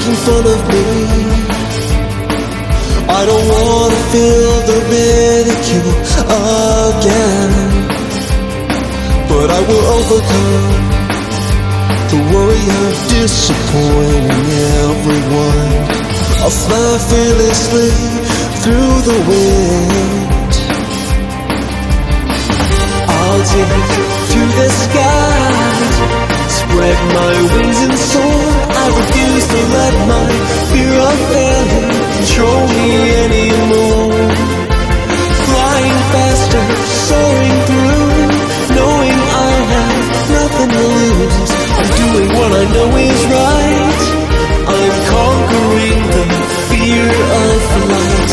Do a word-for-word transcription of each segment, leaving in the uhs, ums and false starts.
making fun of me. I don't wanna feel the ridicule again, but I will overcome the worry of disappointing everyone. I'll fly fearlessly through the wind. I'll take to the sky, spread my wings and soar. I refuse to let my fear of failing control me anymore. Flying faster, soaring through, knowing I have nothing to lose. I'm doing what I know is right. I'm conquering the fear of flight.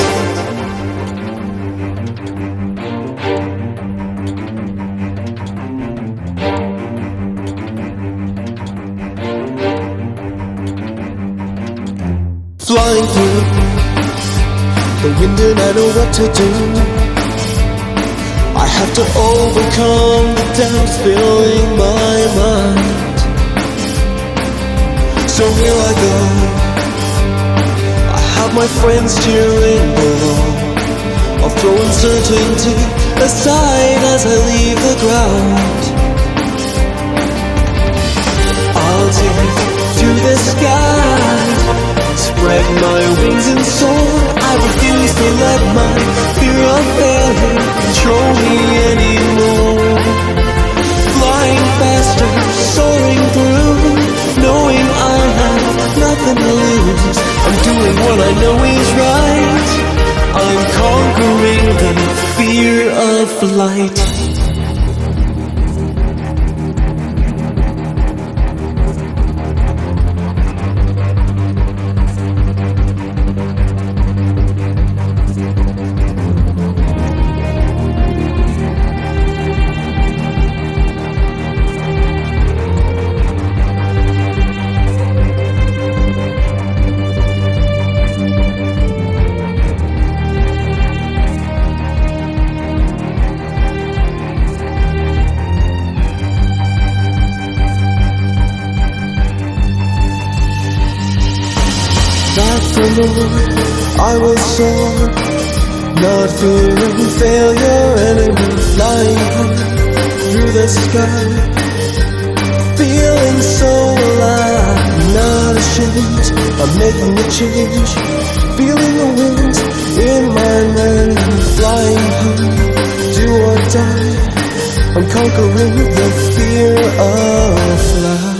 Flying through the wind and I know what to do. I have to overcome the doubts filling my mind. So here I go, I have my friends cheering below. I'll throw uncertainty aside as I leave the ground. I'll take to the sky, spread my wings and soar. I refuse to let my fear of failing control me anymore. Flying faster, soaring through, knowing I have nothing to lose. I'm doing what I know is right. I'm conquering the fear of flight. Back from the Lord, I will soar, not fearing failure anymore. Flying high through the sky, feeling so alive. Not ashamed of making a change, feeling the wind in my mane. Flying high, do or die, I'm conquering the fear of flight.